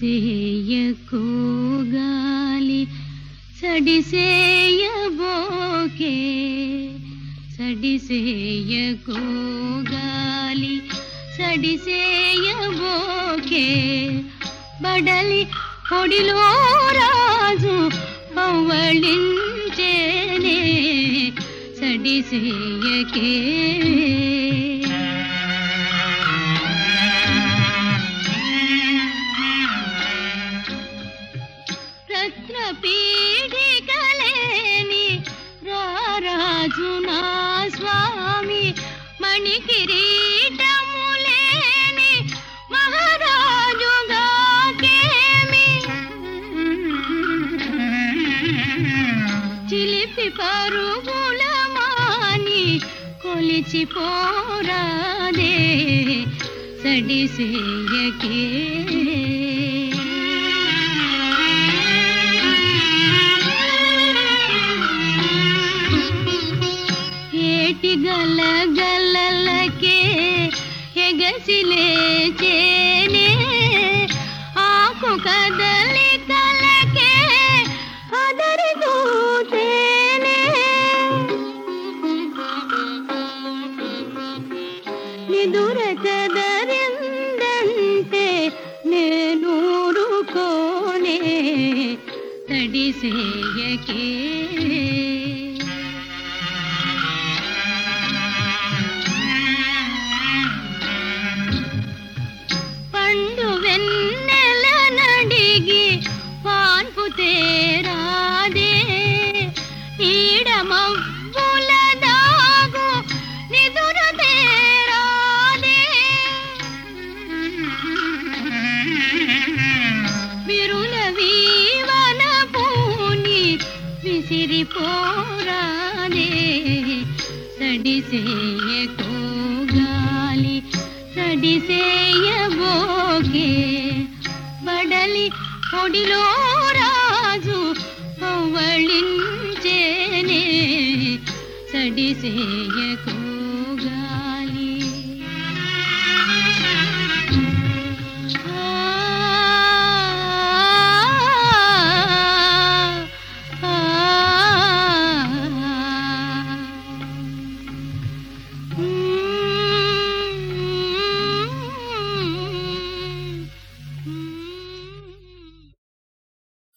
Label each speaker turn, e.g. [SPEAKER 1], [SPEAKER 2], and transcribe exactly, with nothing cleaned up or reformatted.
[SPEAKER 1] సడిసేయకు గాలి సడిసేయబోకే సడిసేయకు గాలి సడిసేయబోకే బడలి పొడిలో రాజు పవ్వళించేనే సడిసేయకే రత్నపీఠికలేని రారాజు నా స్వామి మణికిరీటములేని మహారాజుగాకేమి చిలిపి పరుగుల మాని కొలిచిపోరాదే సడిసేయకే గల గలలకే ఎగసిలే చేనే ఆకు కదలి కలకే అదరి దూతేనే నిదుర కదరిందంటే నేనూరుకోనే తడిసేయకే తేరాదే ఈడమవ్వుల దాగు నిదుర తేరాదే విరుల వీవన పూని విసిరిపోరాదే సడిసేయకు గాలి సడిసేయబోకే బడలి పొడిలో రాజు పవ్వళించేనే సడిసేయకు